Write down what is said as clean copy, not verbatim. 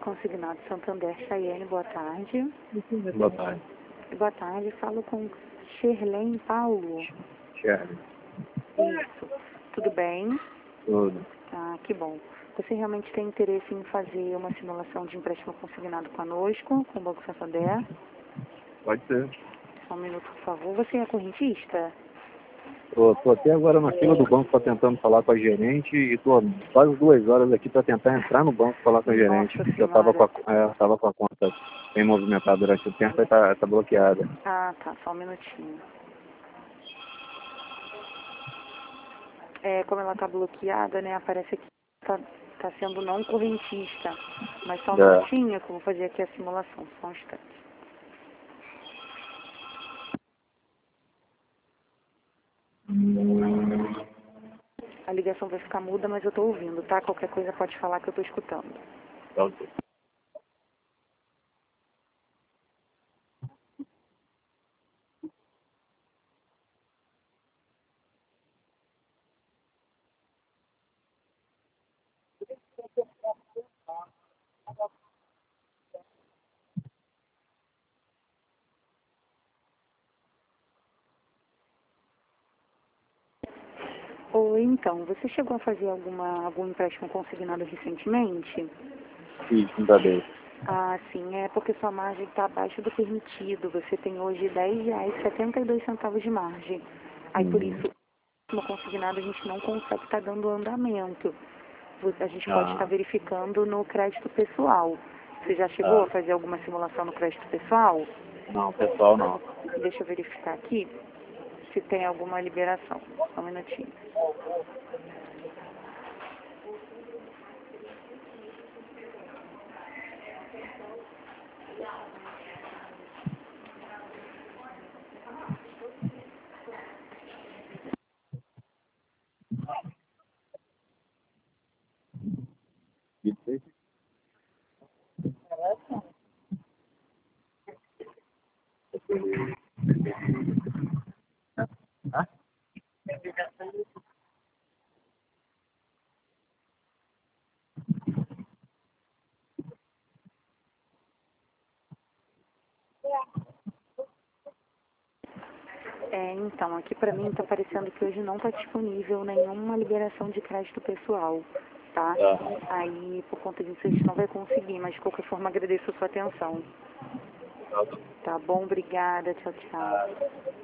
consignado Santander Chayenne, boa tarde. Boa tarde. Boa tarde, falo com Sherlene Paulo. Sherlene. Isso. Tudo bem? Tudo. Ah, que bom. Você realmente tem interesse em fazer uma simulação de empréstimo consignado conosco, com o Banco Santander? Pode ser. Só um minuto, por favor. Você é correntista? Tô até agora na fila do banco para tentando falar com a gerente e tô quase 2 horas aqui para tentar entrar no banco e falar com a gerente. Nossa Porque eu tava Senhora. com a conta bem movimentada durante o tempo e tá bloqueada. Ah, tá. Só um minutinho. Como ela tá bloqueada, né? Aparece aqui que tá sendo não correntista. Mas só um minutinho que eu vou fazer aqui a simulação. Só um instante. A ligação vai ficar muda, mas eu tô ouvindo, tá? Qualquer coisa pode falar que eu tô escutando. Tá ok. Ou então, você chegou a fazer algum empréstimo consignado recentemente? Isso, ainda bem. Ah, sim, é porque sua margem está abaixo do permitido. Você tem hoje R$10,72 de margem. Aí por isso, no consignado a gente não consegue estar dando andamento. A gente pode estar verificando no crédito pessoal. Você já chegou a fazer alguma simulação no crédito pessoal? Não, pessoal não. Deixa eu verificar aqui se tem alguma liberação. Só um minutinho. Então, aqui para mim está parecendo que hoje não está disponível nenhuma liberação de crédito pessoal, tá? Aí, por conta disso, a gente não vai conseguir, mas de qualquer forma agradeço a sua atenção. Tá bom? Obrigada. Tchau, tchau.